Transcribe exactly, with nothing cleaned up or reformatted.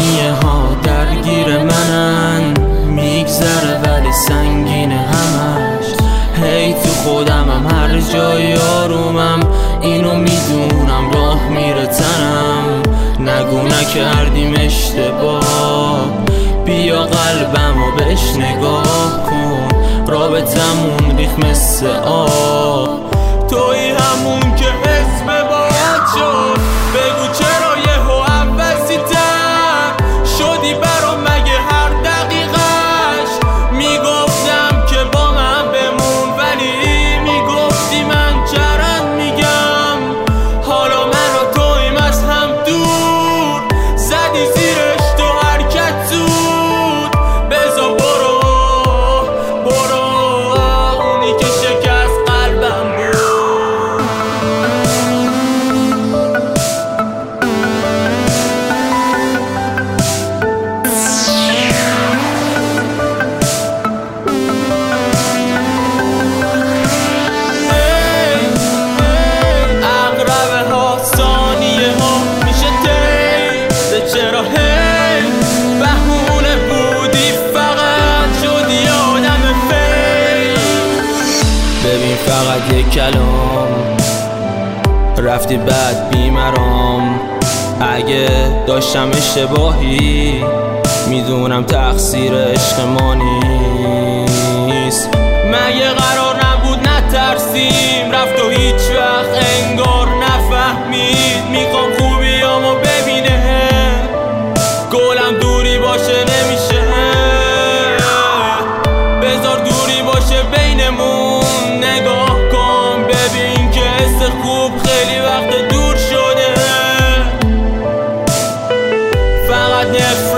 ثانیه ها درگیر منن، میگذره ولی سنگین همش. هی تو خودمم هر جای آرومم، اینو میدونم راه میره تنم. نگو نکردیم اشتباه، بیا قلبمو بهش نگاه کن. رابطمون ریخ مثل آب، توی همون که اسم باید شد. بگو چرا یهو عوضی تر شدی برام، مگه هر دقیقش میگفتم که با من بمون، ولی میگفتی من چرند میگم. حالا من و تویم از هم دور، زدی زیرش تو حرکت زود. بذار برو برو، اونی که شکست قلبم بود. چرا هی بهونه بودی، فقط شدی آدم فیک. ببین فقط یک کلام رفتی بعد بیمرام. اگه داشتم اشتباهی میدونم تقصیر عشق ما نیست. مگه قرار نبود نترسیم؟ رفت و هیچ وقت انگار نفهمید. میخوام خوبیامو ببینه، گلم دوری باشه نمیشه. بذار دوری باشه بینمون، نگاه کن ببین که حس خوب خیلی وقت دور شده. فقط نفرت